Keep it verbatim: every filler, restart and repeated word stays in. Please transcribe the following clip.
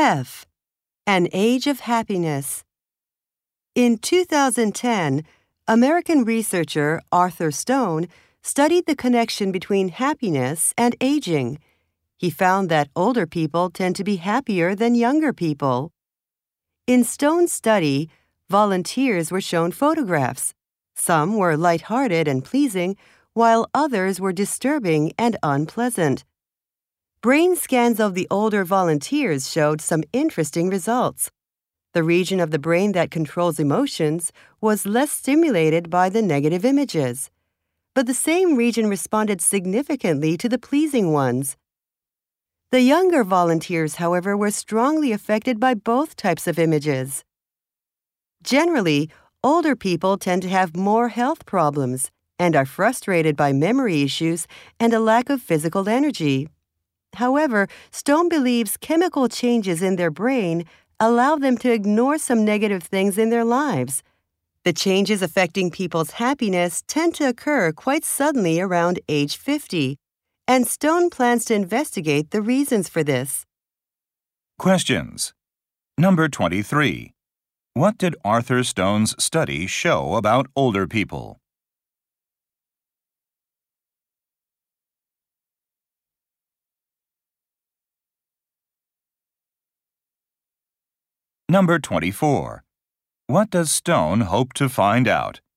F. An Age of Happiness. In two thousand ten, American researcher Arthur Stone studied the connection between happiness and aging. He found that older people tend to be happier than younger people. In Stone's study, volunteers were shown photographs. Some were lighthearted and pleasing, while others were disturbing and unpleasant. Brain scans of the older volunteers showed some interesting results. The region of the brain that controls emotions was less stimulated by the negative images, but the same region responded significantly to the pleasing ones. The younger volunteers, however, were strongly affected by both types of images. Generally, older people tend to have more health problems and are frustrated by memory issues and a lack of physical energy. However, Stone believes chemical changes in their brain allow them to ignore some negative things in their lives. The changes affecting people's happiness tend to occur quite suddenly around age fifty, and Stone plans to investigate the reasons for this. Questions. Number twenty-three. What did Arthur Stone's study show about older people? Number twenty-four. What does Stone hope to find out?